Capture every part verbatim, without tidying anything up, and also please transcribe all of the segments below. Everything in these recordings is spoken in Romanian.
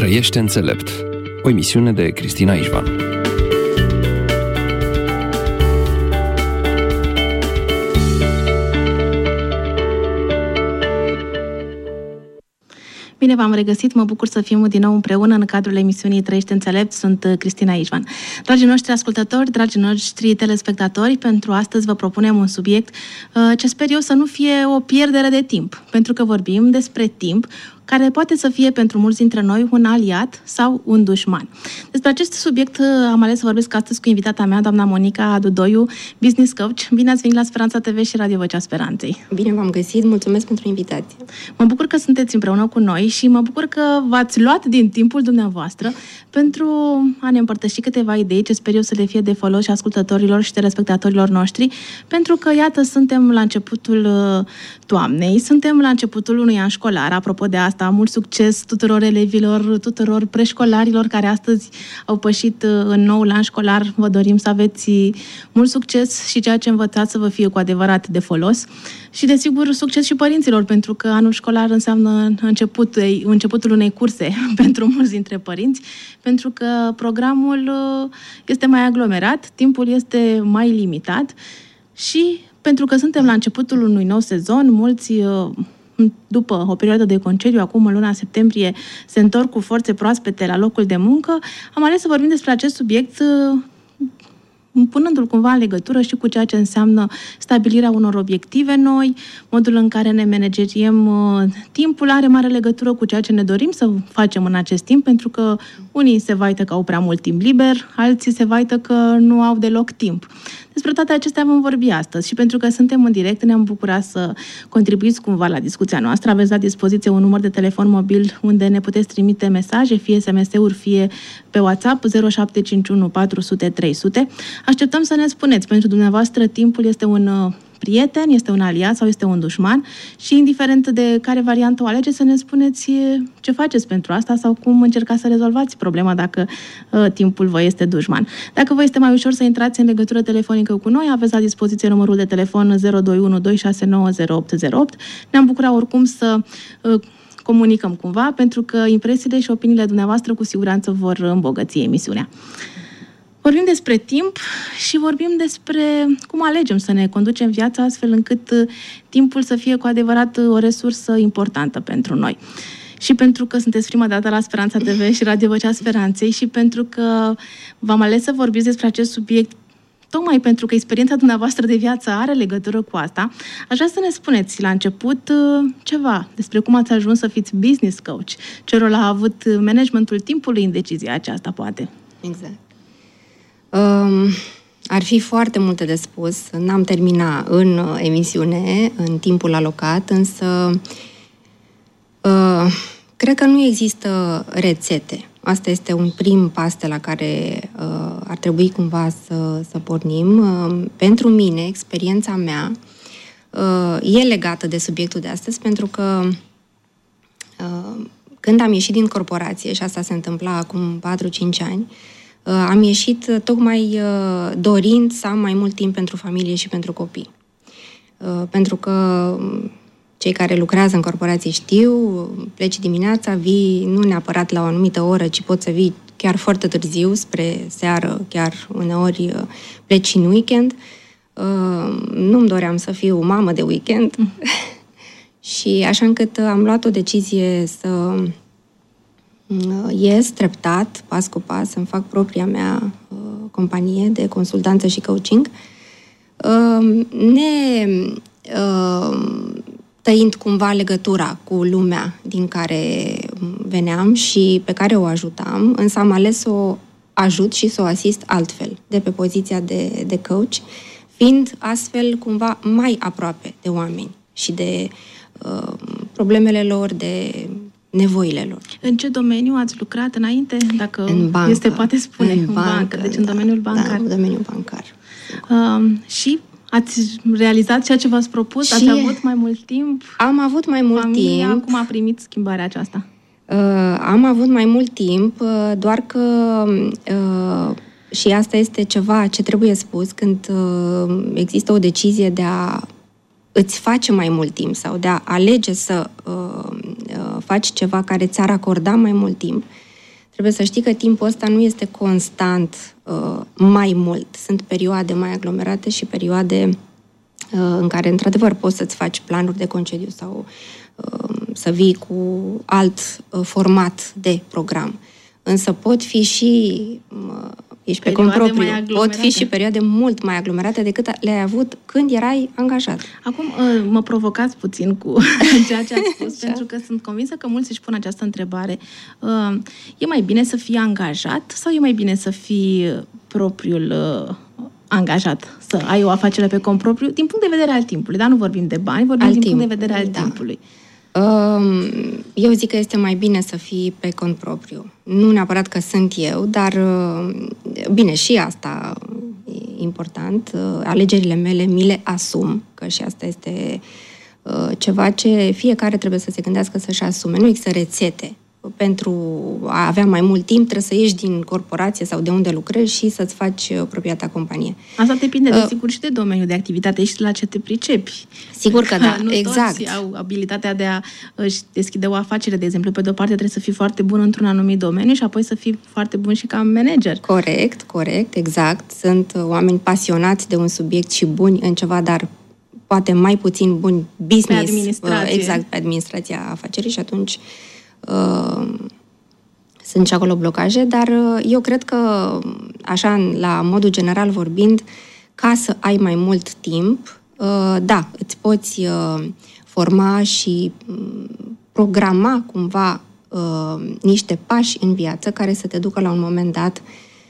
Trăiește înțelept, o emisiune de Cristina Ișvan. Bine v-am regăsit, mă bucur să fim din nou împreună în cadrul emisiunii Trăiește înțelept. Sunt Cristina Ișvan. Dragii noștri ascultători, dragii noștri telespectatori, pentru astăzi vă propunem un subiect ce sper eu să nu fie o pierdere de timp, pentru că vorbim despre timp care poate să fie pentru mulți dintre noi un aliat sau un dușman. Despre acest subiect am ales să vorbesc astăzi cu invitata mea, doamna Monica Dudoiu, business coach. Bine ați venit la Speranța T V și Radio Vocea Speranței. Bine v-am găsit, mulțumesc pentru invitație. Mă bucur că sunteți împreună cu noi și mă bucur că v-ați luat din timpul dumneavoastră pentru a ne împărtăși câteva idei ce sper eu să le fie de folos și ascultătorilor și telespectatorilor noștri, pentru că, iată, suntem la începutul toamnei, suntem la începutul unui an școlar. Apropo de asta, mult succes tuturor elevilor, tuturor preșcolarilor care astăzi au pășit în noul an școlar. Vă dorim să aveți mult succes și ceea ce învățați să vă fie cu adevărat de folos. Și, desigur, succes și părinților, pentru că anul școlar înseamnă începutul, începutul unei curse pentru mulți dintre părinți, pentru că programul este mai aglomerat, timpul este mai limitat și pentru că suntem la începutul unui nou sezon, mulți după o perioadă de concediu, acum în luna septembrie, se întorc cu forțe proaspete la locul de muncă. Am ales să vorbim despre acest subiect punându-l cumva în legătură și cu ceea ce înseamnă stabilirea unor obiective noi, modul în care ne manageriem timpul are mare legătură cu ceea ce ne dorim să facem în acest timp, pentru că unii se vaită că au prea mult timp liber, alții se vaită că nu au deloc timp. Despre toate acestea vom vorbi astăzi și pentru că suntem în direct, ne-am bucurat să contribuiți cumva la discuția noastră. Aveți la dispoziție un număr de telefon mobil unde ne puteți trimite mesaje, fie S M S-uri, fie pe WhatsApp, zero șapte cinci unu patru zero zero trei zero zero. Așteptăm să ne spuneți, pentru dumneavoastră timpul este un prieten, este un aliat sau este un dușman și indiferent de care variantă o alegeți, să ne spuneți ce faceți pentru asta sau cum încercați să rezolvați problema dacă uh, timpul vă este dușman. Dacă vă este mai ușor să intrați în legătură telefonică cu noi, aveți la dispoziție numărul de telefon zero doi unu doi șase nouă zero opt zero opt. Ne-am bucurat oricum să uh, comunicăm cumva, pentru că impresiile și opiniile dumneavoastră cu siguranță vor îmbogăți emisiunea. Vorbim despre timp și vorbim despre cum alegem să ne conducem viața astfel încât timpul să fie cu adevărat o resursă importantă pentru noi. Și pentru că sunteți prima dată la Speranța T V și Radio Vocea Speranței și pentru că v-am ales să vorbiți despre acest subiect tocmai pentru că experiența dumneavoastră de viață are legătură cu asta, aș vrea să ne spuneți la început ceva despre cum ați ajuns să fiți business coach. Ce rol a avut managementul timpului în decizia aceasta, poate? Exact. Um, ar fi foarte multe de spus. N-am terminat în emisiune, în timpul alocat, însă uh, cred că nu există rețete. Asta este un prim pas de la care uh, ar trebui cumva să, să pornim. Uh, pentru mine, experiența mea uh, e legată de subiectul de astăzi, pentru că uh, când am ieșit din corporație, și asta se întâmpla acum patru-cinci ani, uh, am ieșit tocmai uh, dorind să am mai mult timp pentru familie și pentru copii. Uh, pentru că cei care lucrează în corporații știu, pleci dimineața, vii nu neapărat la o anumită oră, ci poți să vii chiar foarte târziu, spre seară, chiar uneori pleci în weekend. Nu-mi doream să fiu mamă de weekend mm. și așa încât am luat o decizie să ies treptat, pas cu pas, să-mi fac propria mea companie de consultanță și coaching, ne tăind cumva legătura cu lumea din care veneam și pe care o ajutam, însă am ales să o ajut și să o asist altfel, de pe poziția de, de coach, fiind astfel cumva mai aproape de oameni și de uh, problemele lor, de nevoile lor. În ce domeniu ați lucrat înainte? Dacă în bancă, este, poate spune. În, în bancă, bancă, deci în domeniul bancar. Da, în domeniul bancar. Uh, și ați realizat ceea ce v-ați propus? Și ați avut mai mult timp? Am avut mai mult Familia, timp. Cum a primit schimbarea aceasta? Uh, am avut mai mult timp, uh, doar că uh, și asta este ceva ce trebuie spus când uh, există o decizie de a îți face mai mult timp sau de a alege să uh, uh, faci ceva care ți-ar acorda mai mult timp. trebuie să știi că timpul ăsta nu este constant uh, mai mult. Sunt perioade mai aglomerate și perioade uh, în care, într-adevăr, poți să-ți faci planuri de concediu sau uh, să vii cu alt uh, format de program. Însă pot fi și... Uh, ești pe cont propriu. Pot fi și perioade mult mai aglomerate decât le-ai avut când erai angajat. Acum mă provocați puțin cu ceea ce ați spus, pentru că sunt convinsă că mulți își pun această întrebare. E mai bine să fii angajat sau e mai bine să fii propriul angajat? Să ai o afacere pe cont propriu, din punct de vedere al timpului, dar nu vorbim de bani, vorbim al din timp. punct de vedere al da. timpului. Eu zic că este mai bine să fii pe cont propriu. Nu neapărat că sunt eu, dar bine, și asta e important. Alegerile mele mi le asum, că și asta este ceva ce fiecare trebuie să se gândească să-și asume. Nu există rețete. Pentru a avea mai mult timp, trebuie să ieși din corporație sau de unde lucrezi și să-ți faci propria ta companie. Asta depinde, uh, desigur, și de domeniul de activitate și la ce te pricepi. Sigur că da, nu exact. Toți au abilitatea de a își deschide o afacere, de exemplu. Pe de-o parte trebuie să fii foarte bun într-un anumit domeniu și apoi să fii foarte bun și ca manager. Corect, corect, exact. Sunt oameni pasionați de un subiect și buni în ceva, dar poate mai puțin buni business. Pe administrație. Exact, pe administrația afacerii și atunci Uh, sunt și acolo blocaje, dar uh, eu cred că, așa, la modul general vorbind, ca să ai mai mult timp, uh, da, îți poți uh, forma și um, programa cumva uh, niște pași în viață care să te ducă la un moment dat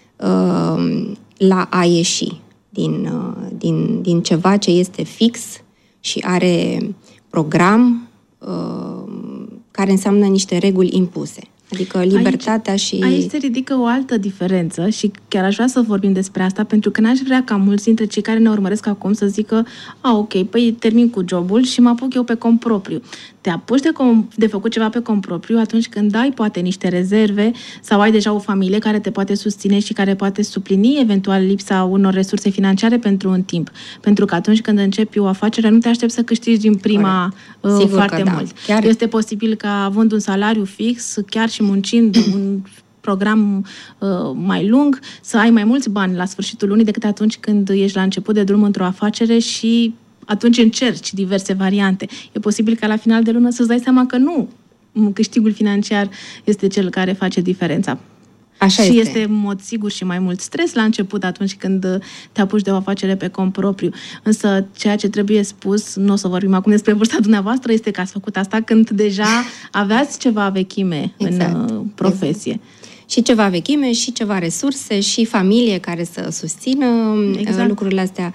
uh, la a ieși din, uh, din, din ceva ce este fix și are program, uh, care înseamnă niște reguli impuse. Adică libertatea aici, și... Aici se ridică o altă diferență și chiar aș vrea să vorbim despre asta, pentru că n-aș vrea ca mulți dintre cei care ne urmăresc acum să zică a, ok, păi termin cu jobul și mă apuc eu pe cont propriu. Te apuci de, com- de făcut ceva pe cont propriu atunci când ai poate niște rezerve sau ai deja o familie care te poate susține și care poate suplini eventual lipsa unor resurse financiare pentru un timp. Pentru că atunci când începi o afacere, nu te aștepți să câștigi din prima uh, foarte da. mult. Chiar... Este posibil ca având un salariu fix, chiar și muncind un program uh, mai lung, să ai mai mulți bani la sfârșitul lunii decât atunci când ești la început de drum într-o afacere și atunci încerci diverse variante. E posibil ca la final de lună să-ți dai seama că nu câștigul financiar este cel care face diferența. Așa și este. este în mod sigur și mai mult stres la început atunci când te apuci de o afacere pe cont propriu. Însă ceea ce trebuie spus, nu o să vorbim acum despre vârsta dumneavoastră, este că ați făcut asta când deja aveați ceva vechime exact. în profesie. Exact. Și ceva vechime, și ceva resurse, și familie care să susțină exact. lucrurile astea.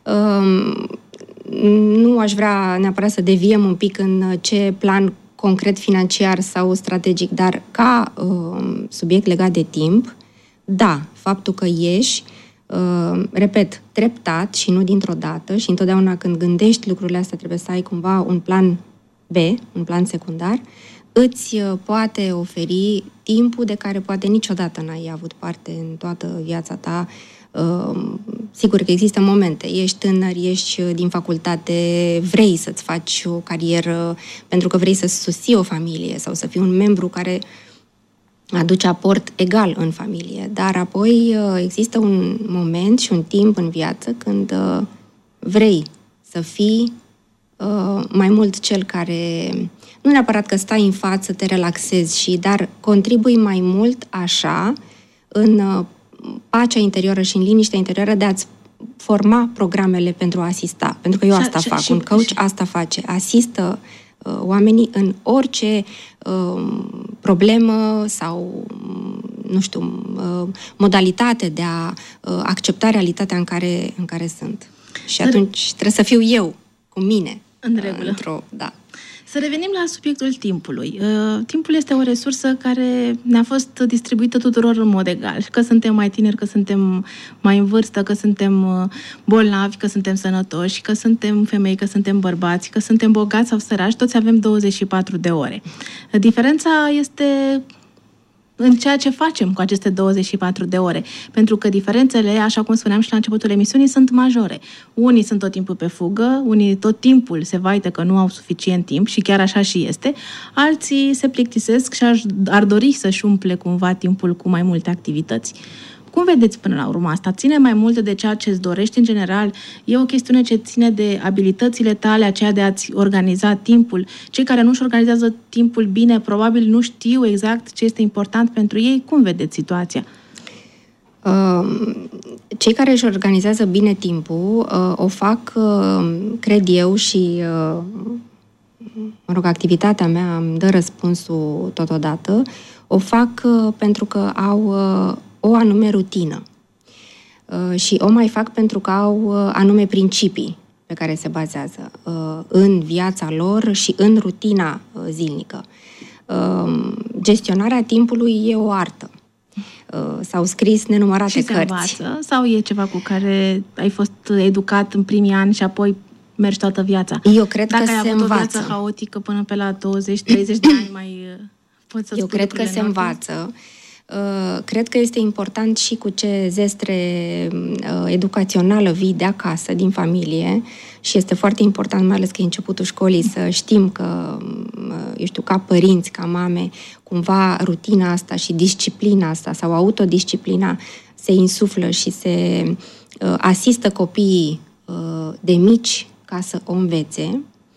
Nu aș vrea neapărat să deviem un pic în ce plan concret financiar sau strategic, dar ca uh, subiect legat de timp, da, faptul că ieși, uh, repet, treptat și nu dintr-o dată și întotdeauna când gândești lucrurile astea trebuie să ai cumva un plan B, un plan secundar, îți uh, poate oferi timpul de care poate niciodată n-ai avut parte în toată viața ta. Uh, sigur că există momente, ești tânăr, ești din facultate, vrei să-ți faci o carieră pentru că vrei să susții o familie sau să fii un membru care aduce aport egal în familie, dar apoi uh, există un moment și un timp în viață când uh, vrei să fii uh, mai mult cel care, nu neapărat că stai în față, te relaxezi și, dar contribui mai mult așa în uh, pacea interioară și în liniștea interioară de a-ți forma programele pentru a asista. Pentru că eu asta și, fac. Și, un coach și... asta face. Asistă uh, oamenii în orice uh, problemă sau, nu știu, uh, modalitate de a uh, accepta realitatea în care, în care sunt. Și Dar... atunci trebuie să fiu eu, cu mine. În regulă. Uh, într-o, da. Să revenim la subiectul timpului. Timpul este o resursă care ne-a fost distribuită tuturor în mod egal. Că suntem mai tineri, că suntem mai în vârstă, că suntem bolnavi, că suntem sănătoși, că suntem femei, că suntem bărbați, că suntem bogați sau săraci, toți avem douăzeci și patru de ore. Diferența este în ceea ce facem cu aceste douăzeci și patru de ore. Pentru că diferențele, așa cum spuneam și la începutul emisiunii, sunt majore. Unii sunt tot timpul pe fugă, unii tot timpul se vaită că nu au suficient timp și chiar așa și este, alții se plictisesc și ar dori să-și umple cumva timpul cu mai multe activități. Cum vedeți până la urmă asta? Ține mai mult de ceea ce îți dorești în general? E o chestiune ce ține de abilitățile tale, aceea de a-ți organiza timpul? Cei care nu-și organizează timpul bine, probabil nu știu exact ce este important pentru ei. Cum vedeți situația? Cei care își organizează bine timpul o fac, cred eu, și mă rog, activitatea mea îmi dă răspunsul totodată, o fac pentru că au o anume rutină și o mai fac pentru că au anume principii pe care se bazează în viața lor și în rutina zilnică. Gestionarea timpului e o artă. S-au scris nenumărate și se cărți. Învață, sau e ceva cu care ai fost educat în primii ani și apoi mergi toată viața? Eu cred Dacă că se ai avut învață. o viață haotică până pe la douăzeci treizeci de ani, mai poți să Eu spui cred că se învață. Cred că este important și cu ce zestre educațională vii de acasă, din familie, și este foarte important, mai ales că e începutul școlii, să știm că, eu știu, ca părinți, ca mame, cumva rutina asta și disciplina asta sau autodisciplina se insuflă și se asistă copiii de mici ca să o învețe,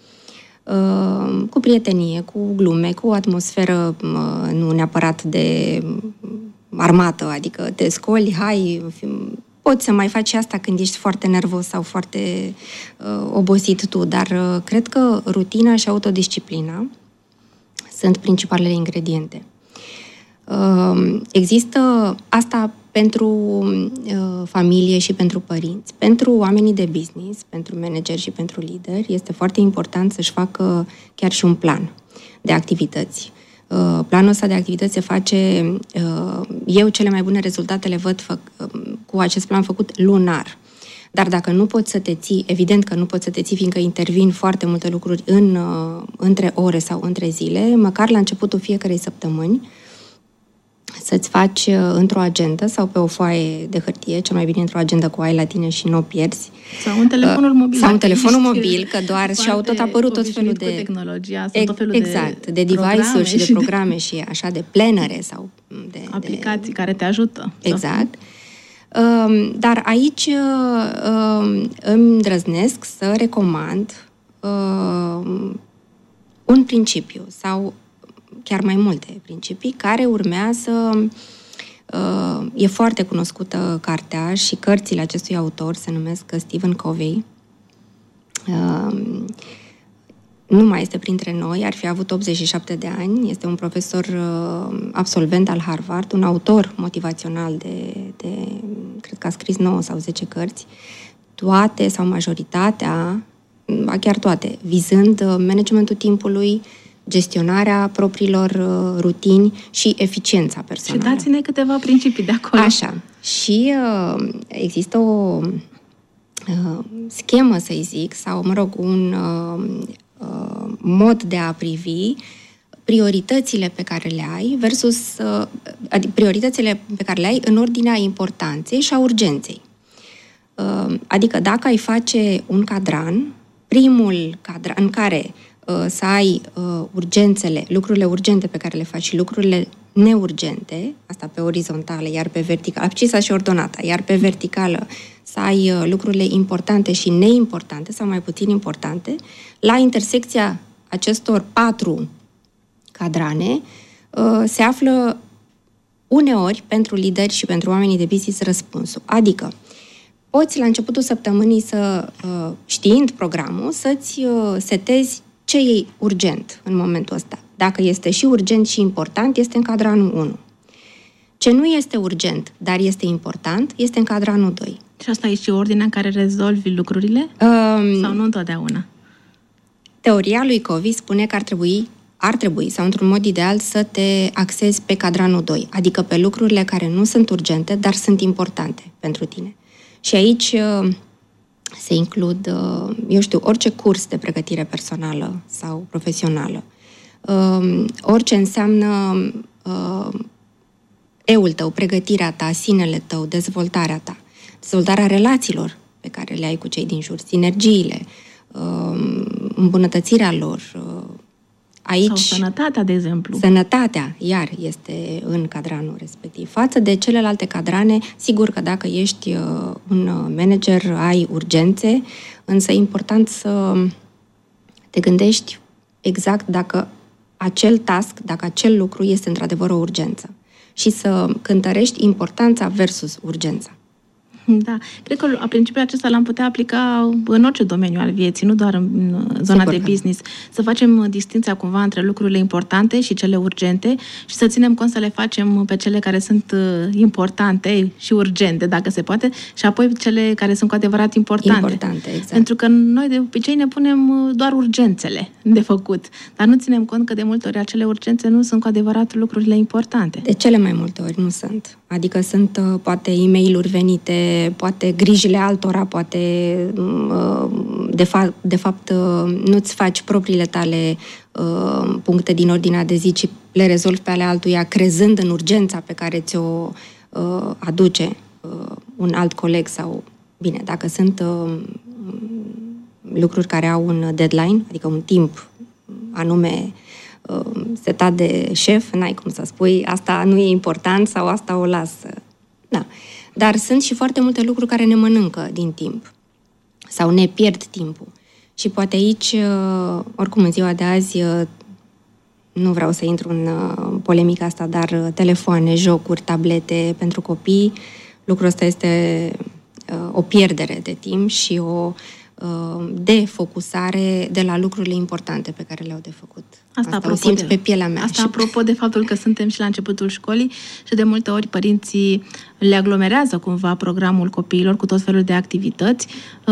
cu prietenie, cu glume, cu o atmosferă nu neapărat de armată, adică te scoli, hai, poți să mai faci asta când ești foarte nervos sau foarte uh, obosit tu, dar uh, cred că rutina și autodisciplina sunt principalele ingrediente. Uh, există asta pentru uh, familie și pentru părinți. Pentru oamenii de business, pentru manageri și pentru lideri, este foarte important să-și facă chiar și un plan de activități. Uh, planul ăsta de activități se face, uh, eu cele mai bune rezultate le văd fă, uh, cu acest plan făcut lunar. Dar dacă nu poți să te ții, evident că nu poți să te ții, fiindcă intervin foarte multe lucruri în, uh, între ore sau între zile, măcar la începutul fiecarei săptămâni, să-ți faci într-o agendă sau pe o foaie de hârtie, cel mai bine într-o agendă cu ai la tine și nu o pierzi. Sau un telefonul mobil. Sau un telefonul mobil, că doar și-au tot apărut tot felul de... tehnologia, sunt tot felul exact, de, de device-uri și de programe și așa, de planere sau de... aplicații de... care te ajută. Exact. Uh, dar aici uh, îmi îndrăznesc să recomand uh, un principiu sau chiar mai multe principii, care urmează, uh, e foarte cunoscută cartea și cărțile acestui autor se numesc Stephen Covey. Uh, nu mai este printre noi, ar fi avut optzeci și șapte de ani, este un profesor uh, absolvent al Harvard, un autor motivațional de, de, cred că a scris nouă sau zece cărți, toate sau majoritatea, chiar toate, vizând managementul timpului, gestionarea propriilor uh, rutini și eficiența personală. Și dați-ne câteva principii de acolo. Așa. Și uh, există o uh, schemă, să-i zic, sau, mă rog, un uh, uh, mod de a privi prioritățile pe care le ai versus uh, adică prioritățile pe care le ai în ordinea importanței și a urgenței. Uh, adică dacă ai face un cadran, primul cadran în care să ai uh, urgențele, lucrurile urgente pe care le faci și lucrurile neurgente, asta pe orizontală, iar pe verticală, abscisa și ordonata, iar pe verticală să ai uh, lucrurile importante și neimportante sau mai puțin importante, la intersecția acestor patru cadrane uh, se află uneori pentru lideri și pentru oamenii de business răspunsul. Adică, poți la începutul săptămânii să, uh, știind programul, să-ți uh, setezi ce e urgent în momentul ăsta. Dacă este și urgent și important, este în cadranul unu. Ce nu este urgent, dar este important, este în cadranul doi. Și asta e și ordinea în care rezolvi lucrurile? Um, sau nu întotdeauna? Teoria lui Covey spune că ar trebui, ar trebui, sau într-un mod ideal, să te axezi pe cadranul doi, adică pe lucrurile care nu sunt urgente, dar sunt importante pentru tine. Și aici se includ, eu știu, orice curs de pregătire personală sau profesională, orice înseamnă eul tău, pregătirea ta, sinele tău, dezvoltarea ta, dezvoltarea relațiilor pe care le ai cu cei din jur, sinergiile, îmbunătățirea lor. Aici, sau sănătatea, de exemplu. Sănătatea, iar, este în cadranul respectiv. Față de celelalte cadrane, sigur că dacă ești un manager, ai urgențe, însă e important să te gândești exact dacă acel task, dacă acel lucru este într-adevăr o urgență și să cântărești importanța versus urgența. Da, cred că principiul acesta l-am putea aplica în orice domeniu al vieții, nu doar în zona Sigur de business. Să facem distinția cumva între lucrurile importante și cele urgente și să ținem cont să le facem pe cele care sunt importante și urgente, dacă se poate, și apoi cele care sunt cu adevărat importante. Importante, exact. Pentru că noi de obicei ne punem doar urgențele de făcut, dar nu ținem cont că de multe ori acele urgențe nu sunt cu adevărat lucrurile importante. De cele mai multe ori nu sunt. Adică sunt poate e-mail-uri venite, poate grijile altora, poate de, fa- de fapt nu-ți faci propriile tale uh, puncte din ordinea de zi, ci le rezolvi pe ale altuia, crezând în urgența pe care ți-o uh, aduce uh, un alt coleg sau... Bine, dacă sunt uh, lucruri care au un deadline, adică un timp anume setat de șef, n-ai cum să spui asta nu e important sau asta o las. Da. Dar sunt și foarte multe lucruri care ne mănâncă din timp sau ne pierd timpul. Și poate aici, oricum în ziua de azi, nu vreau să intru în polemica asta, dar telefoane, jocuri, tablete pentru copii, lucrul ăsta este o pierdere de timp și o defocusare de la lucrurile importante pe care le-au de făcut. Asta, asta o simt de, pe pielea mea. Asta și apropo de faptul că suntem și la începutul școlii și de multe ori părinții le aglomerează cumva programul copiilor cu tot felul de activități,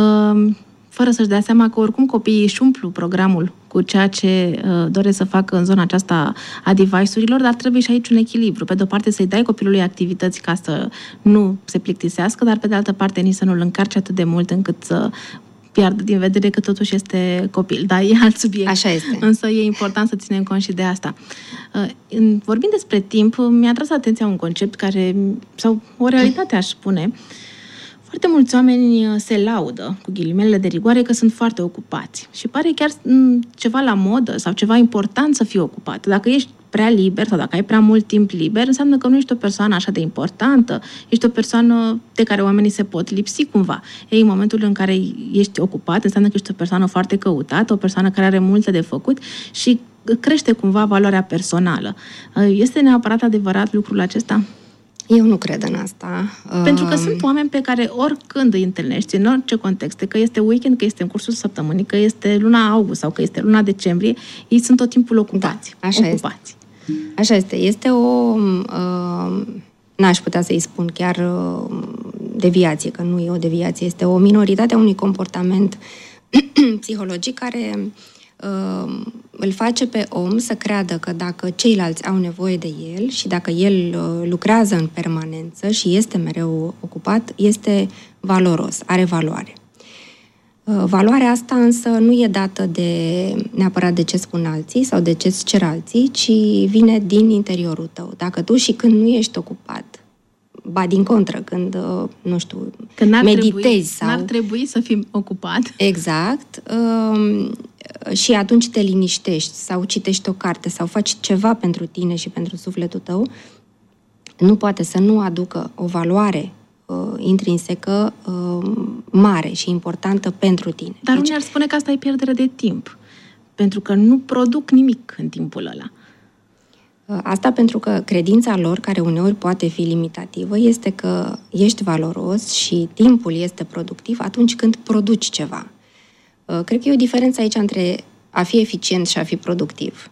fără să-și dea seama că oricum copiii își umplu programul cu ceea ce uh, doresc să facă în zona aceasta a device-urilor, dar trebuie și aici un echilibru. Pe de-o parte să-i dai copilului activități ca să nu se plictisească, dar pe de altă parte nici să nu-l încarci atât de mult încât să piardă din vedere că totuși este copil. Da, e alt subiect. Așa este. Însă e important să ținem cont și de asta. Vorbind despre timp, mi-a atras atenția un concept care, sau o realitate aș spune, foarte mulți oameni se laudă, cu ghilimelele de rigoare, că sunt foarte ocupați. Și pare chiar ceva la modă sau ceva important să fii ocupat. Dacă ești prea liber sau dacă ai prea mult timp liber, înseamnă că nu ești o persoană așa de importantă, ești o persoană de care oamenii se pot lipsi cumva. Ei, în momentul în care ești ocupat, înseamnă că ești o persoană foarte căutată, o persoană care are multe de făcut și crește cumva valoarea personală. Este neapărat adevărat lucrul acesta? Eu nu cred în asta. Pentru că sunt oameni pe care oricând îi întâlnești, în orice context, că este weekend, că este în cursul săptămânii, că este luna august sau că este luna decembrie, ei sunt tot timpul ocupați. Da, așa ocupați. Este. Așa este. Este o... Uh, n-aș putea să-i spun chiar uh, deviație, că nu e o deviație. Este o minoritate a unui comportament psihologic care uh, îl face pe om să creadă că dacă ceilalți au nevoie de el și dacă el uh, lucrează în permanență și este mereu ocupat, este valoros, are valoare. Valoarea asta însă nu e dată de neapărat de ce spun alții sau de ce îți cer alții, ci vine din interiorul tău. Dacă tu și când nu ești ocupat, ba din contră, când, nu știu, că n-ar meditezi trebui, sau... N-ar trebui să fii ocupat. Exact. Și atunci te liniștești sau citești o carte sau faci ceva pentru tine și pentru sufletul tău, nu poate să nu aducă o valoare intrinsecă mare și importantă pentru tine. Dar deci... unii ar spune că asta e pierdere de timp, pentru că nu produc nimic în timpul ăla. Asta pentru că credința lor, care uneori poate fi limitativă, este că ești valoros și timpul este productiv atunci când produci ceva. Cred că e o diferență aici între a fi eficient și a fi productiv.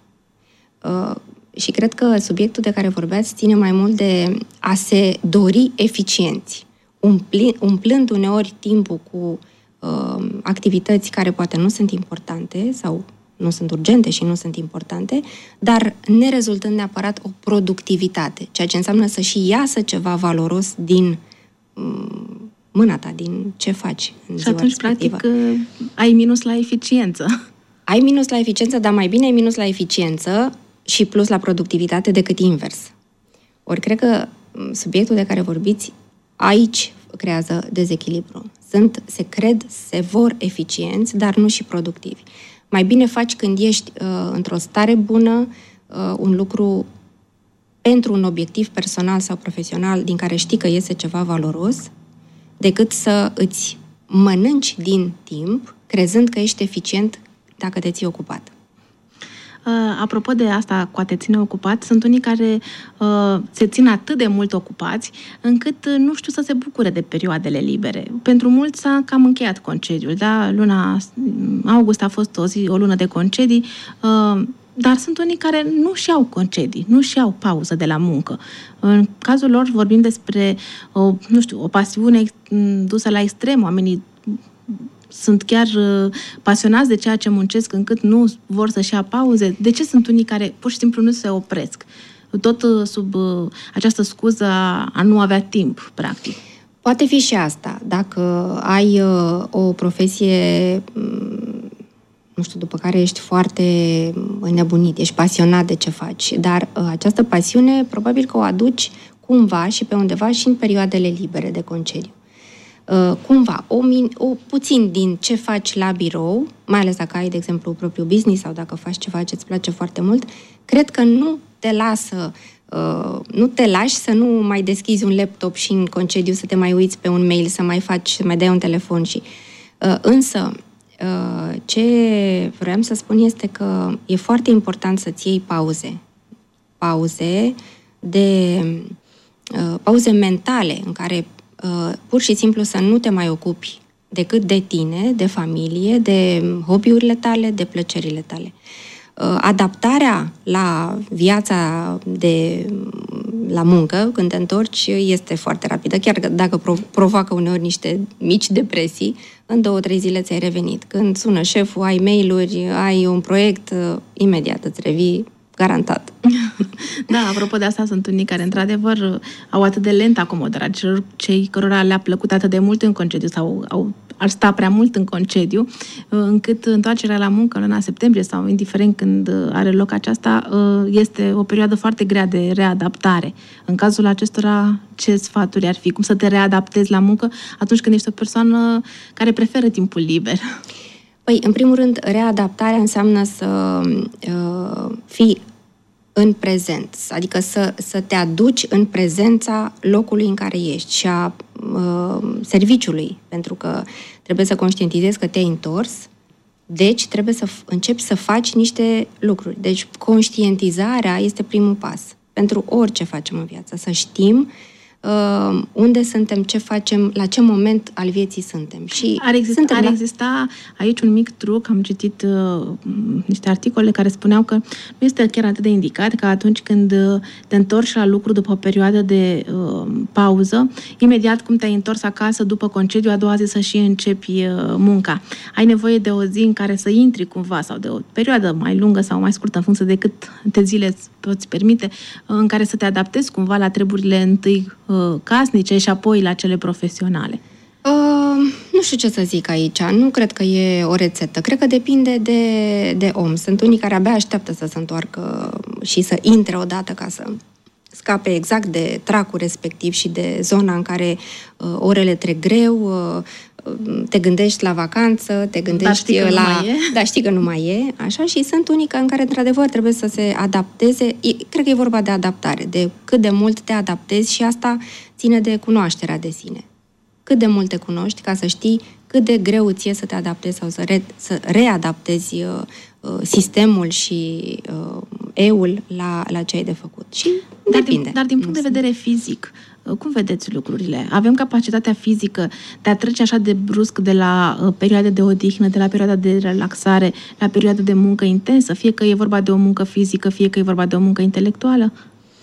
Și cred că subiectul de care vorbeați ține mai mult de a se dori eficienți, umpli, umplând uneori timpul cu uh, activități care poate nu sunt importante sau nu sunt urgente și nu sunt importante, dar nerezultând neapărat o productivitate, ceea ce înseamnă să și iasă ceva valoros din um, mâna ta, din ce faci în și ziua atunci, respectivă. practic, ai minus la eficiență. Ai minus la eficiență, dar mai bine ai minus la eficiență și plus la productivitate decât invers. Ori cred că subiectul de care vorbiți, aici creează dezechilibru. Sunt, se cred, se vor eficienți, dar nu și productivi. Mai bine faci când ești uh, într-o stare bună, uh, un lucru pentru un obiectiv personal sau profesional din care știi că iese ceva valoros, decât să îți mănânci din timp, crezând că ești eficient dacă te ții ocupat. Uh, apropo de asta, cu a te ține ocupat, sunt unii care uh, se țin atât de mult ocupați, încât uh, nu știu să se bucure de perioadele libere. Pentru mulți s-a cam încheiat concediul, da? Luna august a fost o zi, o lună de concedii, uh, dar sunt unii care nu și-au concedii, nu și-au pauză de la muncă. În cazul lor vorbim despre o, nu știu, o pasiune dusă la extrem, oamenii sunt chiar uh, pasionați de ceea ce muncesc încât nu vor să-și ia pauze. De ce sunt unii care pur și simplu nu se opresc? Tot uh, sub uh, această scuză a, a nu avea timp, practic. Poate fi și asta. Dacă ai uh, o profesie, nu știu, după care ești foarte înnebunit, ești pasionat de ce faci, dar uh, această pasiune probabil că o aduci cumva și pe undeva și în perioadele libere de concediu. Uh, cumva, o, o, puțin din ce faci la birou, mai ales dacă ai, de exemplu, propriul business sau dacă faci ceva ce îți place foarte mult, cred că nu te lasă, uh, nu te lași să nu mai deschizi un laptop și în concediu să te mai uiți pe un mail, să mai faci, să mai dai un telefon și... Uh, însă, uh, ce vreau să spun este că e foarte important să-ți iei pauze. Pauze de... Uh, pauze mentale în care Uh, pur și simplu să nu te mai ocupi decât de tine, de familie, de hobby-urile tale, de plăcerile tale. Uh, adaptarea la viața de la muncă, când te întorci, este foarte rapidă. Chiar dacă prov- provoacă uneori niște mici depresii, în două, trei zile ți-ai revenit. Când sună șeful, ai mail-uri, ai un proiect, uh, imediat îți revii garantat. Da, apropo de asta, sunt unii care, într-adevăr, au atât de lentă acomodarea celor cei cărora le-a plăcut atât de mult în concediu sau au, ar sta prea mult în concediu, încât întoarcerea la muncă în luna septembrie sau indiferent când are loc aceasta, este o perioadă foarte grea de readaptare. În cazul acestora, ce sfaturi ar fi? Cum să te readaptezi la muncă atunci când ești o persoană care preferă timpul liber? Păi, în primul rând, readaptarea înseamnă să uh, fii în prezent, adică să, să te aduci în prezența locului în care ești și a uh, serviciului, pentru că trebuie să conștientizezi că te-ai întors, deci trebuie să f- începi să faci niște lucruri. Deci conștientizarea este primul pas pentru orice facem în viață, să știm Uh, unde suntem, ce facem, la ce moment al vieții suntem. Și ar exista, suntem ar la... exista aici un mic truc, am citit uh, niște articole care spuneau că nu este chiar atât de indicat că atunci când te întorci la lucru după o perioadă de uh, pauză, imediat cum te-ai întors acasă după concediu, a doua zi să și începi uh, munca. Ai nevoie de o zi în care să intri cumva sau de o perioadă mai lungă sau mai scurtă, în funcție de câte zile îți poți permite, în care să te adaptezi cumva la treburile întâi casnice și apoi la cele profesionale? Uh, nu știu ce să zic aici. Nu cred că e o rețetă. Cred că depinde de, de om. Sunt unii care abia așteaptă să se întoarcă și să intre odată ca să scape exact de tracul respectiv și de zona în care uh, orele trec greu, uh, te gândești la vacanță, te gândești dar la... Dar știi că nu mai e. Așa, și sunt unii în care, într-adevăr, trebuie să se adapteze. Cred că e vorba de adaptare, de cât de mult te adaptezi și asta ține de cunoașterea de sine. Cât de mult te cunoști ca să știi cât de greu ți e să te adaptezi sau să, re, să readaptezi uh, sistemul și uh, eul la, la ce ai de făcut. Și dar depinde. Din, dar din punct de vedere fizic, cum vedeți lucrurile? Avem capacitatea fizică de a trece așa de brusc de la uh, perioade de odihnă, de la perioada de relaxare, la perioada de muncă intensă, fie că e vorba de o muncă fizică, fie că e vorba de o muncă intelectuală?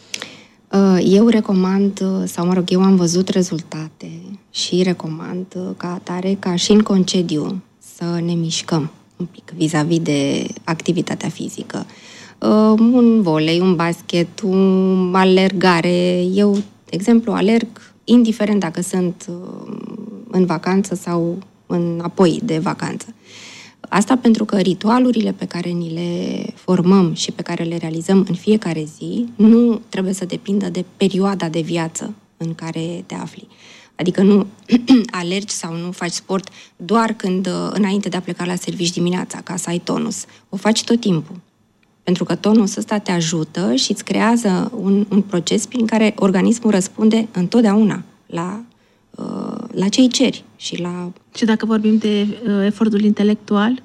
Eu recomand, sau mă rog, eu am văzut rezultate și recomand ca atare, ca și în concediu, să ne mișcăm un pic vis-a-vis de activitatea fizică. Un volei, un basket, o alergare. Eu, de exemplu, alerg indiferent dacă sunt în vacanță sau înapoi de vacanță. Asta pentru că ritualurile pe care ni le formăm și pe care le realizăm în fiecare zi nu trebuie să depindă de perioada de viață în care te afli. Adică nu alergi sau nu faci sport doar când, înainte de a pleca la serviciu dimineața, ca să ai tonus. O faci tot timpul. Pentru că tonusul ăsta te ajută și îți creează un, un proces prin care organismul răspunde întotdeauna la, la ce îi ceri. Și, la... și dacă vorbim de uh, efortul intelectual?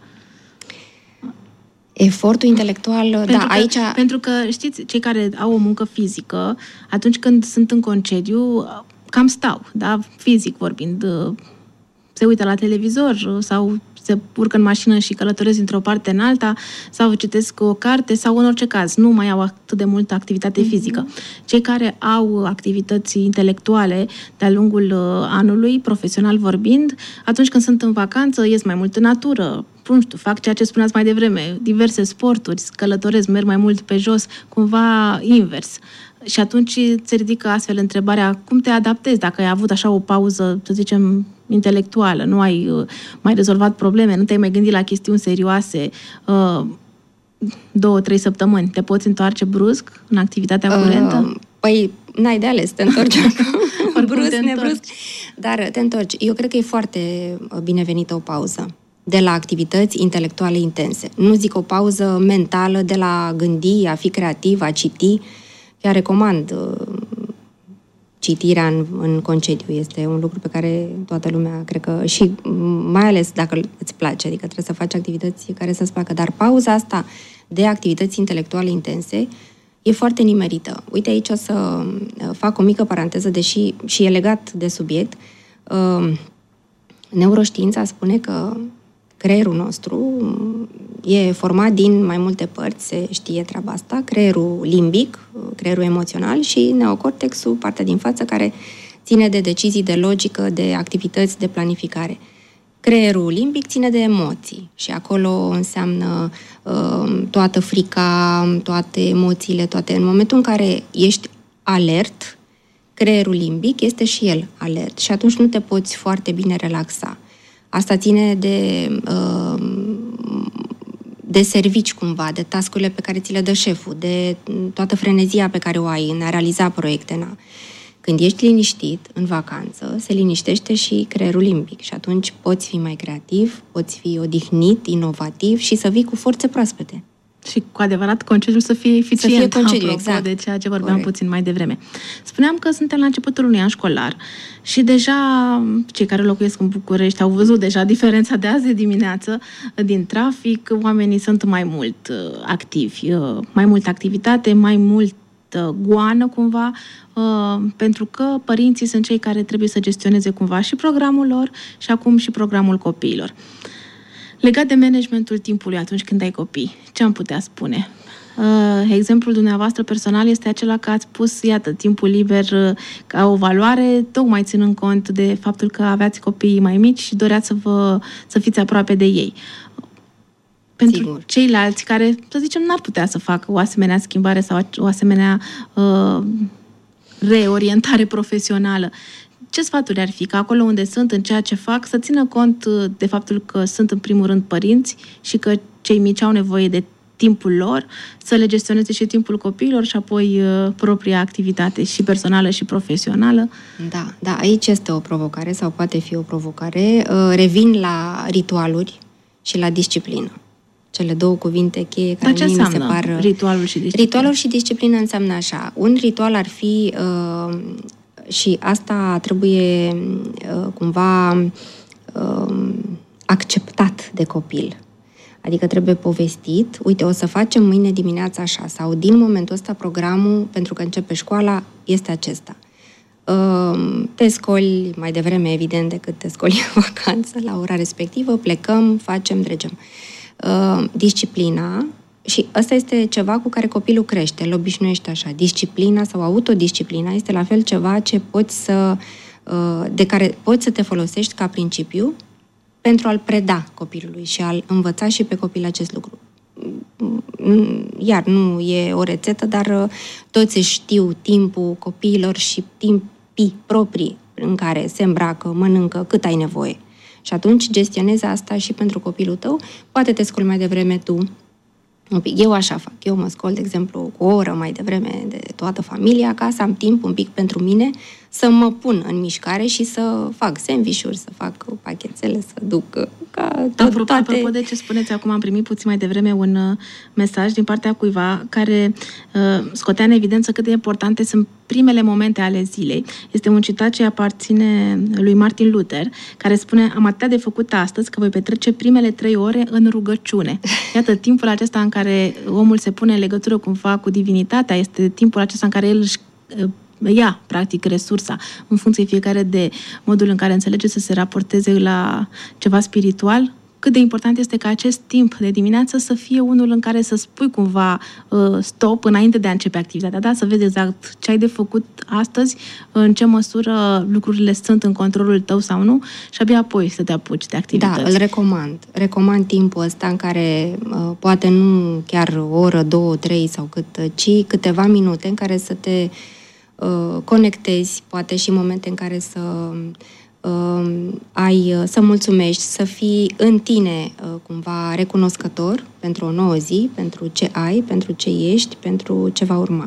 Efortul intelectual, pentru da, că, aici... Pentru că, știți, cei care au o muncă fizică, atunci când sunt în concediu, cam stau, da? Fizic vorbind, se uită la televizor sau se urcă în mașină și călătoresc dintr-o parte în alta sau citesc o carte sau în orice caz nu mai au atât de multă activitate mm-hmm. fizică. Cei care au activități intelectuale de-a lungul anului, profesional vorbind, atunci când sunt în vacanță, ies mai mult în natură, nu știu, fac ceea ce spuneați mai devreme, diverse sporturi, călătoresc, merg mai mult pe jos, cumva invers. Și atunci se ridică astfel întrebarea, cum te adaptezi dacă ai avut așa o pauză, să zicem, intelectuală, nu ai uh, mai rezolvat probleme, nu te-ai mai gândit la chestiuni serioase, uh, două, trei săptămâni, te poți întoarce brusc în activitatea curentă? Uh, păi, n-ai de ales, te întorci brusc, nebrusc, dar te întorci. Eu cred că e foarte binevenită o pauză de la activități intelectuale intense. Nu zic o pauză mentală de la gândi, a fi creativ, a citi. Chiar recomand uh, citirea în, în concediu. Este un lucru pe care toată lumea, cred că, și mai ales dacă îți place, adică trebuie să faci activități care să-ți placă. Dar pauza asta de activități intelectuale intense e foarte nimerită. Uite, aici o să fac o mică paranteză, deși și e legat de subiect. Uh, neuroștiința spune că creierul nostru e format din mai multe părți, se știe treaba asta, creierul limbic, creierul emoțional și neocortexul, partea din față, care ține de decizii, de logică, de activități, de planificare. Creierul limbic ține de emoții și acolo înseamnă uh, toată frica, toate emoțiile, toate. În momentul în care ești alert, creierul limbic este și el alert și atunci nu te poți foarte bine relaxa. Asta ține de, de servici cumva, de task-urile pe care ți le dă șeful, de toată frenezia pe care o ai în a realiza proiecte. Na. Când ești liniștit, în vacanță, se liniștește și creierul limbic și atunci poți fi mai creativ, poți fi odihnit, inovativ și să vii cu forțe proaspete. Și cu adevărat concediul să fie eficient, să fie concediu, apropo exact. de ceea ce vorbeam Corect. puțin mai devreme. Spuneam că suntem la începutul unui an școlar și deja cei care locuiesc în București au văzut deja diferența de azi de dimineață din trafic. Oamenii sunt mai mult activi, mai multă activitate, mai mult goană cumva, pentru că părinții sunt cei care trebuie să gestioneze cumva și programul lor și acum și programul copiilor. Legat de managementul timpului atunci când ai copii, ce am putea spune? Uh, exemplul dumneavoastră personal este acela că ați pus, iată, timpul liber uh, ca o valoare, tocmai ținând cont de faptul că aveați copii mai mici și doreați să, vă, să fiți aproape de ei. Pentru Sigur. ceilalți care, să zicem, n-ar putea să facă o asemenea schimbare sau o asemenea uh, reorientare profesională, ce sfaturi ar fi? Că acolo unde sunt, în ceea ce fac, să țină cont de faptul că sunt în primul rând părinți și că cei mici au nevoie de timpul lor, să le gestioneze și timpul copiilor și apoi uh, propria activitate și personală și profesională. Da, da, aici este o provocare sau poate fi o provocare. Uh, revin la ritualuri și la disciplină. Cele două cuvinte cheie care Dar ce mi se par... ritualul și disciplină? Ritualul și disciplină înseamnă așa. Un ritual ar fi... Uh, și asta trebuie uh, cumva uh, acceptat de copil. Adică trebuie povestit, uite, o să facem mâine dimineața așa, sau din momentul ăsta programul, pentru că începe școala, este acesta. Uh, te scoli mai devreme, evident, decât te scoli în vacanță, la ora respectivă, plecăm, facem, dregem. Uh, disciplina, și ăsta este ceva cu care copilul crește, îl obișnuiește așa. Disciplina sau autodisciplina este la fel ceva ce poți să, de care poți să te folosești ca principiu pentru a-l preda copilului și a-l învăța și pe copil acest lucru. Iar nu e o rețetă, dar toți știu timpul copiilor și timpii proprii în care se îmbracă, mănâncă, cât ai nevoie. Și atunci gestionezi asta și pentru copilul tău. Poate te scoli mai devreme tu. Un pic. Eu așa fac. Eu mă scol, de exemplu, cu o oră mai devreme de toată familia, ca să am timp un pic pentru mine, să mă pun în mișcare și să fac sandwich-uri, să fac pachetele, să duc ca tot, apropo, toate... Apropo de ce spuneți, acum am primit puțin mai devreme un uh, mesaj din partea cuiva care uh, scotea în evidență cât de importante sunt primele momente ale zilei. Este un citat ce aparține lui Martin Luther, care spune: am atât de făcut astăzi că voi petrece primele trei ore în rugăciune. Iată, timpul acesta în care omul se pune în legătură cumva cu divinitatea, este timpul acesta în care el își uh, ia, practic, resursa în funcție fiecare de modul în care înțelege să se raporteze la ceva spiritual. Cât de important este ca acest timp de dimineață să fie unul în care să spui cumva uh, stop înainte de a începe activitatea, da? Să vezi exact ce ai de făcut astăzi, în ce măsură lucrurile sunt în controlul tău sau nu și abia apoi să te apuci de activități. Da, îl recomand. Recomand timpul ăsta în care uh, poate nu chiar o oră, două, trei sau cât, ci câteva minute în care să te uh, conectezi, poate și momente în care să uh, ai, să mulțumești, să fii în tine uh, cumva recunoscător pentru o nouă zi, pentru ce ai, pentru ce ești, pentru ce va urma.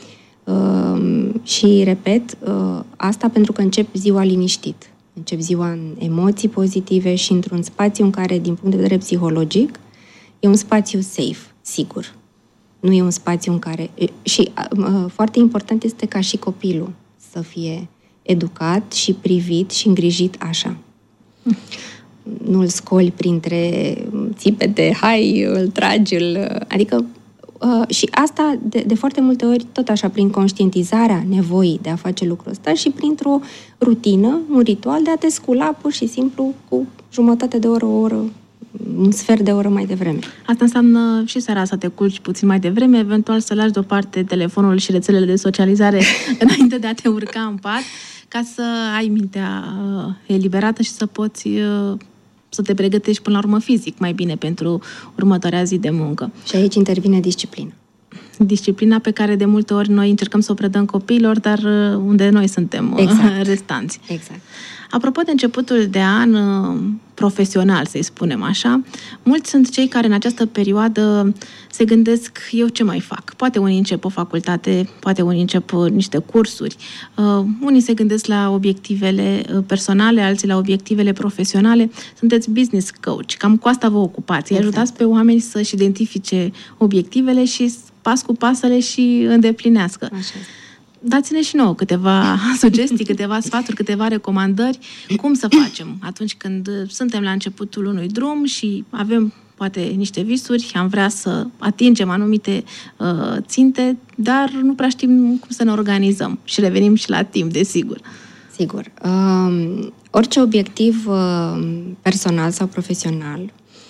Uh, și, repet, uh, asta pentru că încep ziua liniștit. Încep ziua în emoții pozitive și într-un spațiu în care, din punct de vedere psihologic, e un spațiu safe, sigur. Nu e un spațiu în care... Și uh, foarte important este ca și copilul să fie educat și privit și îngrijit așa. Mm. Nu-l scoli printre țipete, hai, îl tragi, îl... Adică... Uh, și asta, de, de foarte multe ori, tot așa, prin conștientizarea nevoii de a face lucrul ăsta și printr-o rutină, un ritual de a te scula pur și simplu cu jumătate de oră, o oră, un sfert de oră mai devreme. Asta înseamnă și seara să te culci puțin mai devreme, eventual să lași deoparte telefonul și rețelele de socializare înainte de a te urca în pat, ca să ai mintea uh, eliberată și să poți uh, să te pregătești până la urmă fizic mai bine pentru următoarea zi de muncă. Și aici intervine disciplina. Disciplina pe care de multe ori noi încercăm să o predăm copiilor, dar unde noi suntem exact. restanți. Exact. Apropo de începutul de an profesional, să-i spunem așa, mulți sunt cei care în această perioadă se gândesc: eu ce mai fac? Poate unii încep o facultate, poate unii încep niște cursuri, uh, unii se gândesc la obiectivele personale, alții la obiectivele profesionale. Sunteți business coach, cam cu asta vă ocupați. Exact. Ajutați pe oameni să-și identifice obiectivele și pas cu pas să le și îndeplinească. Așa este. Dați-ne și nouă câteva sugestii, câteva sfaturi, câteva recomandări, cum să facem atunci când suntem la începutul unui drum și avem poate niște visuri, am vrea să atingem anumite uh, ținte, dar nu prea știm cum să ne organizăm și revenim și la timp, desigur. Sigur. Uh, orice obiectiv uh, personal sau profesional,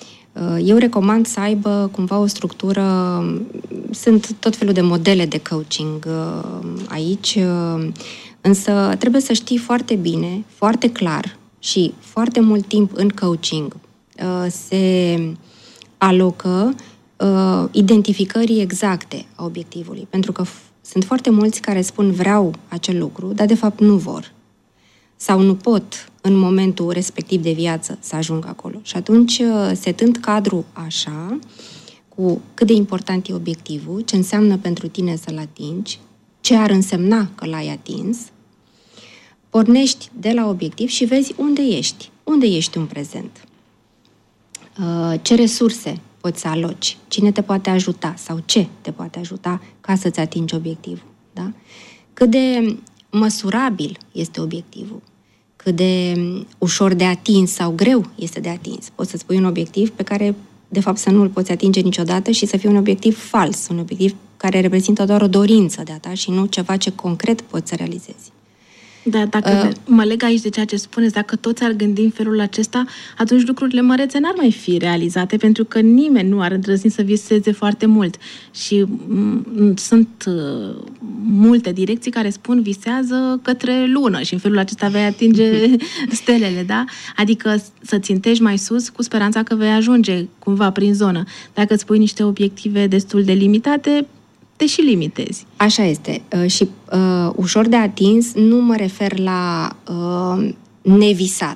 eu recomand să aibă cumva o structură. Sunt tot felul de modele de coaching aici, însă trebuie să știi foarte bine, foarte clar și foarte mult timp în coaching se alocă identificării exacte a obiectivului, pentru că sunt foarte mulți care spun vreau acel lucru, dar de fapt nu vor sau nu pot în momentul respectiv de viață să ajung acolo. Și atunci, setând cadrul așa, cu cât de important e obiectivul, ce înseamnă pentru tine să-l atingi, ce ar însemna că l-ai atins, pornești de la obiectiv și vezi unde ești, unde ești în prezent. Ce resurse poți să aloci, cine te poate ajuta sau ce te poate ajuta ca să-ți atingi obiectivul. Da? Cât de măsurabil este obiectivul, cât de ușor de atins sau greu este de atins. Poți să-ți pui un obiectiv pe care, de fapt, să nu îl poți atinge niciodată și să fie un obiectiv fals, un obiectiv care reprezintă doar o dorință de-a ta și nu ceva ce concret poți să realizezi. Da, dacă uh, mă leg aici de ceea ce spuneți, dacă toți ar gândi în felul acesta, atunci lucrurile mărețe n-ar mai fi realizate, pentru că nimeni nu ar îndrăzni să viseze foarte mult. Și m- sunt uh, multe direcții care spun visează către lună și în felul acesta vei atinge stelele, da? Adică să țintești mai sus cu speranța că vei ajunge cumva prin zonă. Dacă îți pui niște obiective destul de limitate, te și limitezi. Așa este. Uh, și uh, ușor de atins nu mă refer la uh, nevisat.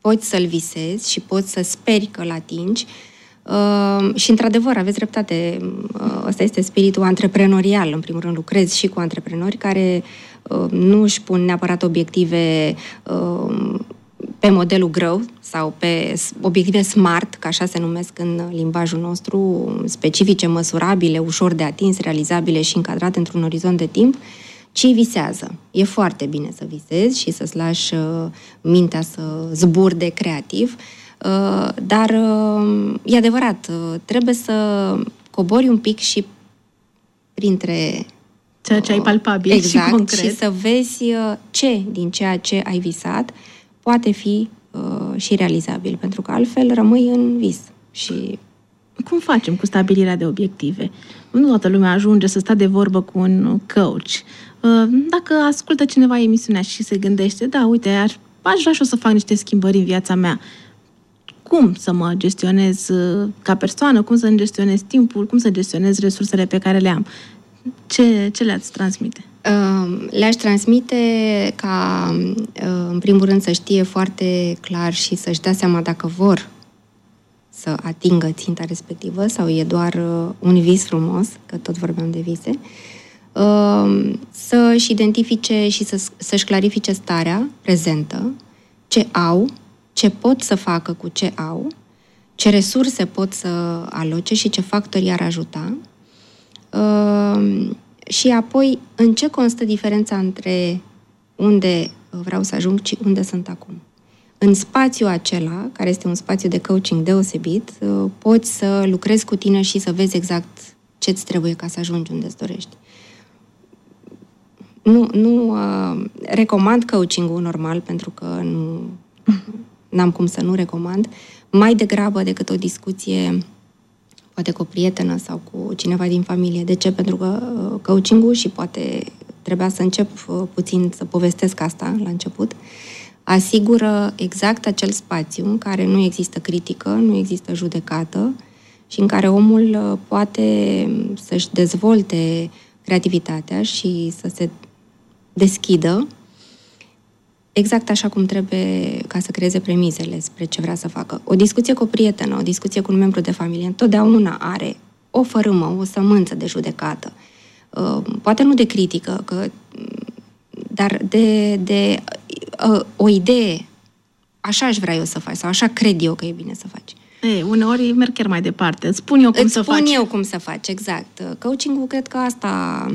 poți să-l visezi și poți să speri că-l atingi. Uh, și, într-adevăr, aveți dreptate. Uh, ăsta este spiritul antreprenorial. În primul rând, lucrezi și cu antreprenori care uh, nu își pun neapărat obiective uh, pe modelul grău sau pe obiective SMART, ca așa se numesc în limbajul nostru, specifice, măsurabile, ușor de atins, realizabile și încadrate într-un orizont de timp, ci visează. E foarte bine să visezi și să-ți lași uh, mintea să zburde creativ, uh, dar uh, e adevărat, uh, trebuie să cobori un pic și printre... Ceea ce ai palpabil exact, și concret. Și să vezi uh, ce din ceea ce ai visat poate fi uh, și realizabil, pentru că altfel rămâi în vis. Și cum facem cu stabilirea de obiective? Nu toată lumea ajunge să stea de vorbă cu un coach. Dacă ascultă cineva emisiunea și se gândește, da, uite, aș, aș vrea și eu să fac niște schimbări în viața mea. Cum să mă gestionez ca persoană? Cum să gestionez timpul? Cum să gestionez resursele pe care le am? Ce, ce le-ați transmite? Le-aș transmite ca, în primul rând, să știe foarte clar și să-și dea seama dacă vor să atingă ținta respectivă sau e doar un vis frumos, că tot vorbeam de vise, să-și identifice și să, să-și clarifice starea prezentă, ce au, ce pot să facă cu ce au, ce resurse pot să aloce și ce factori i-ar ajuta. Și apoi, în ce constă diferența între unde vreau să ajung și unde sunt acum. În spațiul acela, care este un spațiu de coaching deosebit, poți să lucrezi cu tine și să vezi exact ce-ți trebuie ca să ajungi unde îți dorești. Nu, nu uh, recomand coaching-ul normal, pentru că nu n-am cum să nu recomand, mai degrabă decât o discuție poate cu o prietenă sau cu cineva din familie. De ce? Pentru că uh, coaching-ul, și poate trebuia să încep uh, puțin să povestesc asta la început, asigură exact acel spațiu în care nu există critică, nu există judecată și în care omul uh, poate să-și dezvolte creativitatea și să se deschidă exact așa cum trebuie ca să creeze premizele spre ce vrea să facă. O discuție cu o prietenă, o discuție cu un membru de familie, întotdeauna are o fărâmă, o sămânță de judecată. Poate nu de critică, că, dar de, de o idee. Așa aș vrea eu să fac, sau așa cred eu că e bine să faci. Ei, uneori merg chiar mai departe. Îți spun eu cum Îți să spun faci. eu cum să faci, exact. Coaching-ul, cred că asta...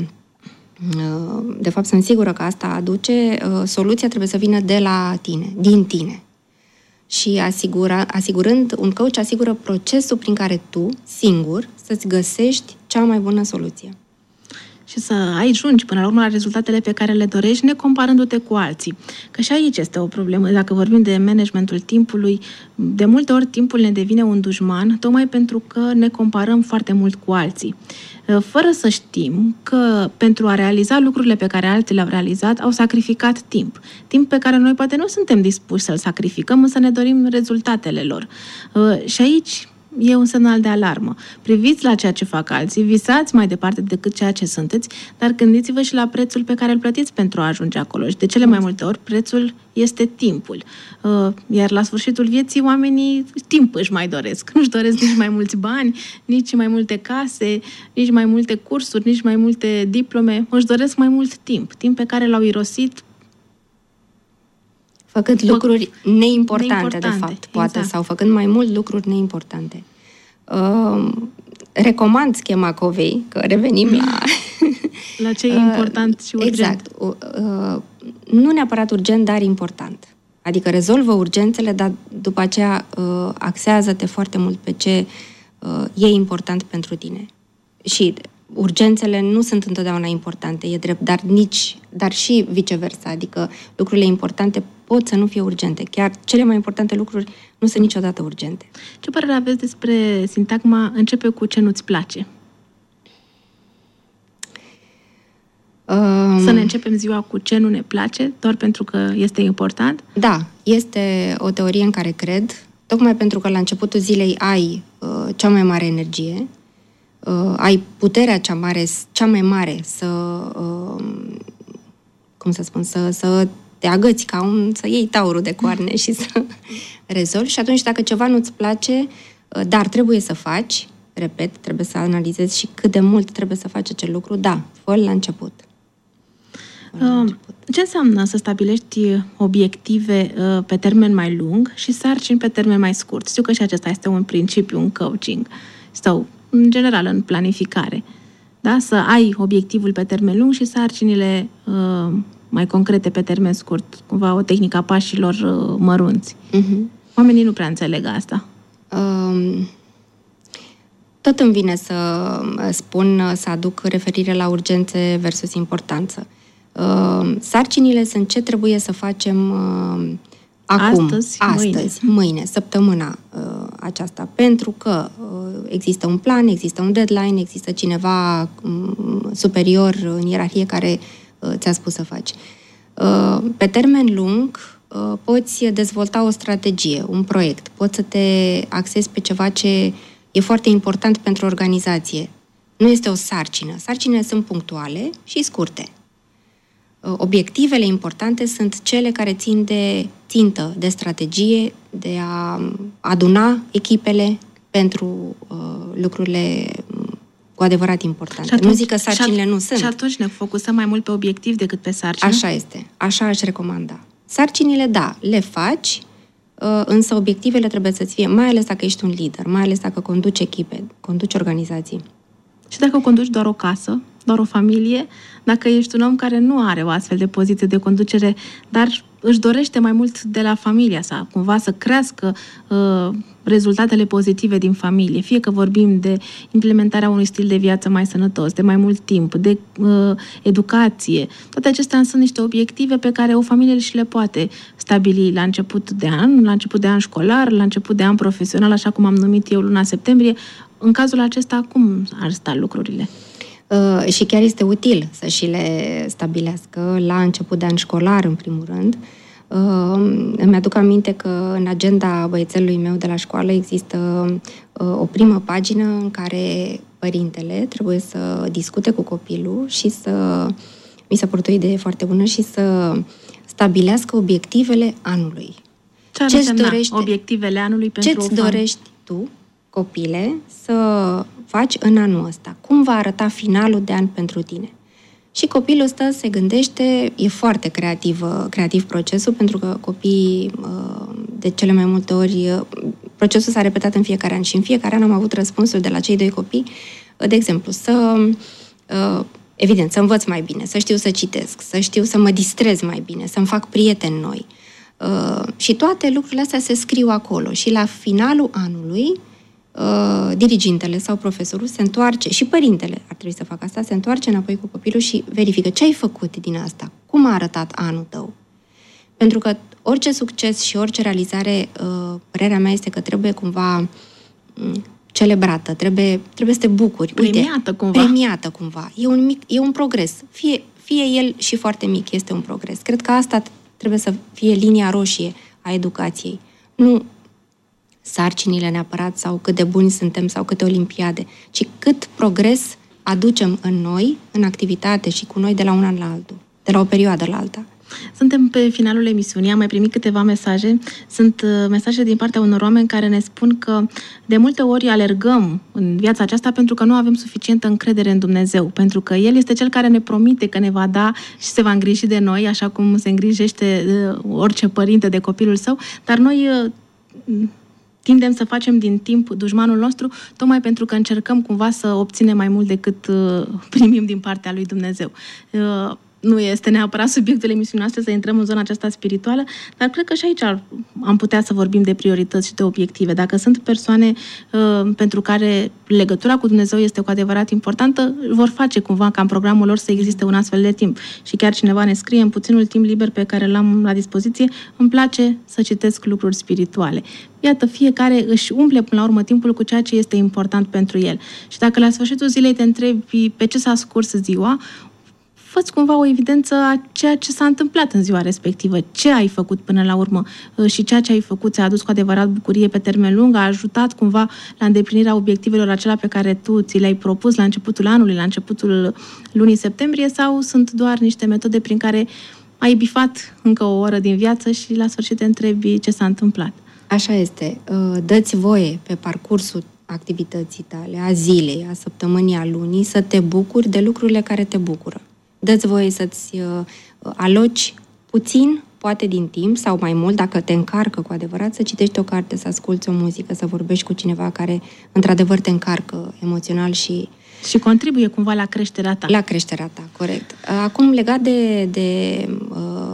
De fapt, sunt sigură că asta aduce, soluția trebuie să vină de la tine, din tine. Și asigura, asigurând, un coach asigură procesul prin care tu, singur, să-ți găsești cea mai bună soluție. Și să ajungi până la urmă la rezultatele pe care le dorești, necomparându-te cu alții. Că și aici este o problemă. Dacă vorbim de managementul timpului, de multe ori timpul ne devine un dușman, tocmai pentru că ne comparăm foarte mult cu alții. Fără să știm că pentru a realiza lucrurile pe care alții le-au realizat, au sacrificat timp. Timp pe care noi poate nu suntem dispuși să-l sacrificăm, însă ne dorim rezultatele lor. Și aici e un semnal de alarmă. Priviți la ceea ce fac alții, visați mai departe decât ceea ce sunteți, dar gândiți-vă și la prețul pe care îl plătiți pentru a ajunge acolo. Și de cele mai multe ori, prețul este timpul. Iar la sfârșitul vieții, oamenii timp își mai doresc. Nu-și doresc nici mai mulți bani, nici mai multe case, nici mai multe cursuri, nici mai multe diplome. Își doresc mai mult timp. Timp pe care l-au irosit făcând lucruri neimportante, neimportante de fapt, poate, exact. Sau făcând mai mult lucruri neimportante. Uh, recomand schema Covey, că revenim la... la ce e important și urgent. Exact. Uh, nu neapărat urgent, dar important. Adică rezolvă urgențele, dar după aceea uh, axează-te foarte mult pe ce uh, e important pentru tine. Și urgențele nu sunt întotdeauna importante, e drept, dar nici, dar și viceversa, adică lucrurile importante pot să nu fie urgente. Chiar cele mai importante lucruri nu sunt niciodată urgente. Ce părere aveți despre sintagma începe cu ce nu-ți place? Um, să ne începem ziua cu ce nu ne place, doar pentru că este important? Da, este o teorie în care cred, tocmai pentru că la începutul zilei ai uh, cea mai mare energie, Uh, ai puterea cea mare, cea mai mare să, uh, cum să spun, să, să te agăți ca un, să iei taurul de coarne și să rezolvi și atunci dacă ceva nu-ți place, dar trebuie să faci, repet, trebuie să analizezi și cât de mult trebuie să faci acel lucru, da, fă-l la început. Fă-l la început. Ce înseamnă să stabilești obiective pe termen mai lung și sarcini pe termen mai scurt? Știu că și acesta este un principiu în coaching sau, în general, în planificare. Da? Să ai obiectivul pe termen lung și sarcinile uh, mai concrete pe termen scurt. Cumva o tehnică a pașilor uh, mărunți. Uh-huh. Oamenii nu prea înțeleg asta. Um, tot îmi vine să spun, să aduc referire la urgențe versus importanță. Uh, sarcinile sunt ce trebuie să facem uh, acum, astăzi, astăzi mâine, mâine săptămâna uh, aceasta, pentru că uh, există un plan, există un deadline, există cineva um, superior în ierarhie care uh, ți-a spus să faci. Uh, pe termen lung, uh, poți dezvolta o strategie, un proiect, poți să te axezi pe ceva ce e foarte important pentru organizație. Nu este o sarcină. Sarcinile sunt punctuale și scurte. Obiectivele importante sunt cele care țin de țintă, de strategie, de a aduna echipele pentru uh, lucrurile cu adevărat importante. Atunci, nu zic că sarcinile nu sunt. Și atunci ne focusăm mai mult pe obiectiv decât pe sarcină? Așa este. Așa aș recomanda. Sarcinile, da, le faci, uh, însă obiectivele trebuie să-ți fie, mai ales dacă ești un lider, mai ales dacă conduci echipe, conduci organizații. Și dacă conduci doar o casă, doar o familie, dacă ești un om care nu are o astfel de poziție de conducere, dar își dorește mai mult de la familia sa, cumva să crească uh, rezultatele pozitive din familie, fie că vorbim de implementarea unui stil de viață mai sănătos, de mai mult timp, de uh, educație, toate acestea sunt niște obiective pe care o familie și le poate stabili la început de an, la început de an școlar, la început de an profesional, așa cum am numit eu luna septembrie. În cazul acesta, cum ar sta lucrurile? Uh, și chiar este util să și le stabilească la început de an școlar, în primul rând. Uh, îmi aduc aminte că în agenda băiețelului meu de la școală există uh, o primă pagină în care părintele trebuie să discute cu copilul și să, mi s-a părut o idee foarte bună, și să stabilească obiectivele anului. Ce ar însemna obiectivele anului pentru o Ce-ți familie? dorești tu, copile, să faci în anul ăsta? Cum va arăta finalul de an pentru tine? Și copilul ăsta se gândește, e foarte creativ, creativ procesul, pentru că copiii, de cele mai multe ori, procesul s-a repetat în fiecare an și în fiecare an am avut răspunsul de la cei doi copii, de exemplu, să, evident, să învăț mai bine, să știu să citesc, să știu să mă distrez mai bine, să-mi fac prieteni noi. Și toate lucrurile astea se scriu acolo și la finalul anului Uh, dirigintele sau profesorul se întoarce, și părintele ar trebui să facă asta, se întoarce înapoi cu copilul și verifică ce ai făcut din asta, cum a arătat anul tău. Pentru că orice succes și orice realizare, uh, părerea mea este că trebuie cumva um, celebrată, trebuie, trebuie să te bucuri. Premiată. Uite, cumva. Premiată cumva. E un, mic, e un progres. Fie, fie el și foarte mic, este un progres. Cred că asta trebuie să fie linia roșie a educației. Nu sarcinile neapărat sau cât de buni suntem sau câte olimpiade, ci cât progres aducem în noi, în activitate și cu noi de la un an la altul, de la o perioadă la alta. Suntem pe finalul emisiunii, am mai primit câteva mesaje. Sunt mesaje din partea unor oameni care ne spun că de multe ori alergăm în viața aceasta pentru că nu avem suficientă încredere în Dumnezeu, pentru că El este Cel care ne promite că ne va da și se va îngriji de noi, așa cum se îngrijește orice părinte de copilul său, dar noi tindem să facem din timp dușmanul nostru, tocmai pentru că încercăm cumva să obținem mai mult decât uh, primim din partea lui Dumnezeu. Uh, nu este neapărat subiectul emisiunii noastre să intrăm în zona aceasta spirituală, dar cred că și aici am putea să vorbim de priorități și de obiective. Dacă sunt persoane uh, pentru care legătura cu Dumnezeu este cu adevărat importantă, vor face cumva ca în programul lor să existe un astfel de timp. Și chiar cineva ne scrie: în puținul timp liber pe care l-am la dispoziție, îmi place să citesc lucruri spirituale. Iată, fiecare își umple până la urmă timpul cu ceea ce este important pentru el. Și dacă la sfârșitul zilei te întrebi pe ce s-a scurs ziua, fă-ți cumva o evidență a ceea ce s-a întâmplat în ziua respectivă, ce ai făcut până la urmă și ceea ce ai făcut ți-a adus cu adevărat bucurie pe termen lung, a ajutat cumva la îndeplinirea obiectivelor acelea pe care tu ți le-ai propus la începutul anului, la începutul lunii septembrie, sau sunt doar niște metode prin care ai bifat încă o oră din viață și la sfârșit te întrebi ce s-a întâmplat. Așa este. Dă-ți voie pe parcursul activității tale, a zilei, a săptămânii, a lunii, să te bucuri de lucrurile care te bucură. Dă-ți voie să-ți aloci puțin, poate din timp sau mai mult, dacă te încarcă cu adevărat, să citești o carte, să asculți o muzică, să vorbești cu cineva care într-adevăr te încarcă emoțional și... Și contribuie cumva la creșterea ta. La creșterea ta, corect. Acum, legat de, de uh,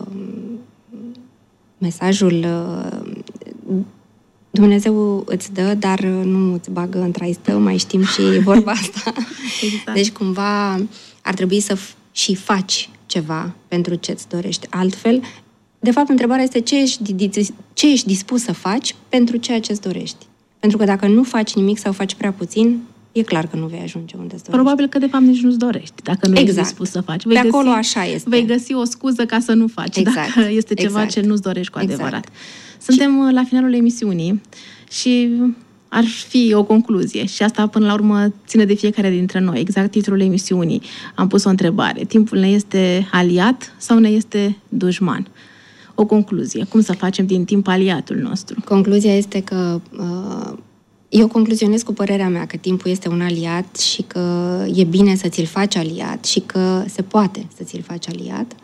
mesajul uh, Dumnezeu îți dă, dar nu îți bagă în trai stă, mai știm și vorba asta. Exact. Deci, cumva, ar trebui să f- și faci ceva pentru ce-ți dorești. Altfel, de fapt, întrebarea este ce ești, ce ești dispus să faci pentru ceea ce-ți dorești. Pentru că dacă nu faci nimic sau faci prea puțin, e clar că nu vei ajunge unde-ți dorești. Probabil că, de fapt, nici nu-ți dorești, dacă nu exact. ești dispus să faci. Vei de acolo găsi, așa este. Vei găsi o scuză ca să nu faci, exact. dacă este ceva exact. ce nu-ți dorești cu adevărat. Exact. Suntem și... la finalul emisiunii și ar fi o concluzie și asta, până la urmă, ține de fiecare dintre noi. Exact titlul emisiunii. Am pus o întrebare. Timpul ne este aliat sau ne este dușman? O concluzie. Cum să facem din timp aliatul nostru? Concluzia este că uh, eu concluzionez cu părerea mea că timpul este un aliat și că e bine să ți-l faci aliat și că se poate să ți-l faci aliat.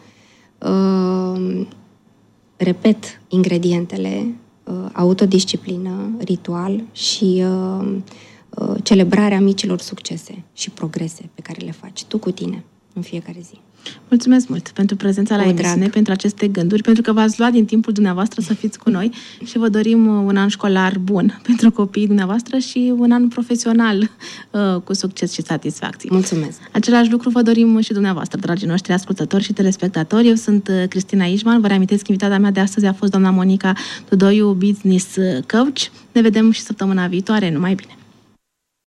Uh, repet ingredientele: uh, autodisciplină, ritual și uh, uh, celebrarea micilor succese și progrese pe care le faci tu cu tine în fiecare zi. Mulțumesc mult pentru prezența la emisiune, pentru aceste gânduri, pentru că v-ați luat din timpul dumneavoastră să fiți cu noi și vă dorim un an școlar bun pentru copiii dumneavoastră și un an profesional uh, cu succes și satisfacție. Mulțumesc! Același lucru vă dorim și dumneavoastră, dragii noștri ascultători și telespectatori. Eu sunt Cristina Ișvan. Vă reamintesc că invitata mea de astăzi a fost doamna Monica Tudoiu, business coach. Ne vedem și săptămâna viitoare. Numai bine!